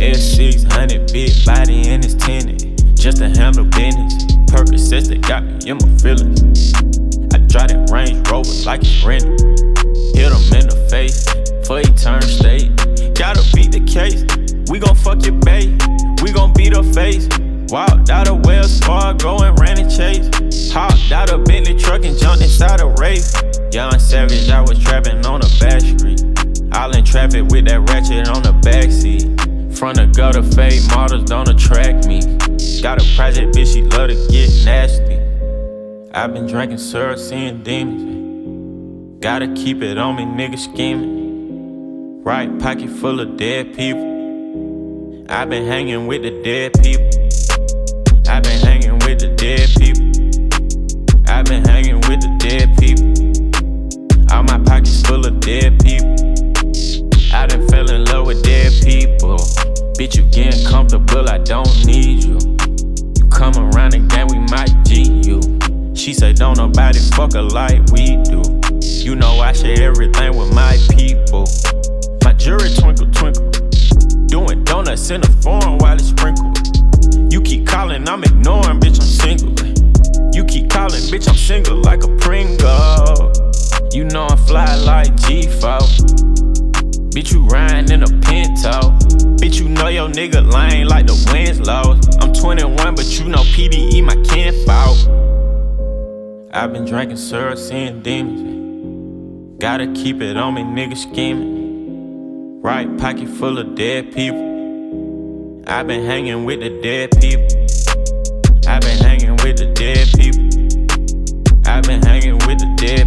S600, big body and it's tinted. Just to handle business. Percocets that got me in my feelings. I drive that Range Rover like it's rented. Hit him in the face before he turn state. Gotta beat the case. We gon' fuck your bae. We gon' beat her face. Walked out of Wells Fargo and ran and chased. Hopped out of Bentley truck and jumped inside a race. Young Savage, I was trapping on a back street. All in traffic with that ratchet on the backseat. Front of gutter fade models don't attract me. Got a project bitch, she love to get nasty. I've been drinking syrup, seeing demons. Gotta keep it on me, nigga scheming. Right pocket full of dead people. I've been hanging with the dead people. I've been hanging with the dead people. I've been hanging with the dead people. All my pockets full of dead people. I done fell in love with dead people. Bitch, you getting comfortable, I don't need you. You come around again, we might G you. She say don't nobody fuck her like we do. You know I share everything with my people. My jewelry twinkle twinkle. Doing donuts in the foreign while it's sprinkled. You keep calling, I'm ignoring, bitch, I'm single. You keep calling, bitch, I'm single like a Pringle. You know I'm fly like G4. Bitch, you riding in a Pinto. Bitch, you know your nigga lame like the Winslows. I'm 21, but you know PDE my kinfolk. I've been drinking syrup, seeing demons. Gotta keep it on me, nigga scheming. Right pocket full of dead people. I've been hanging with the dead people. I've been hanging with the dead people. I've been hanging with the dead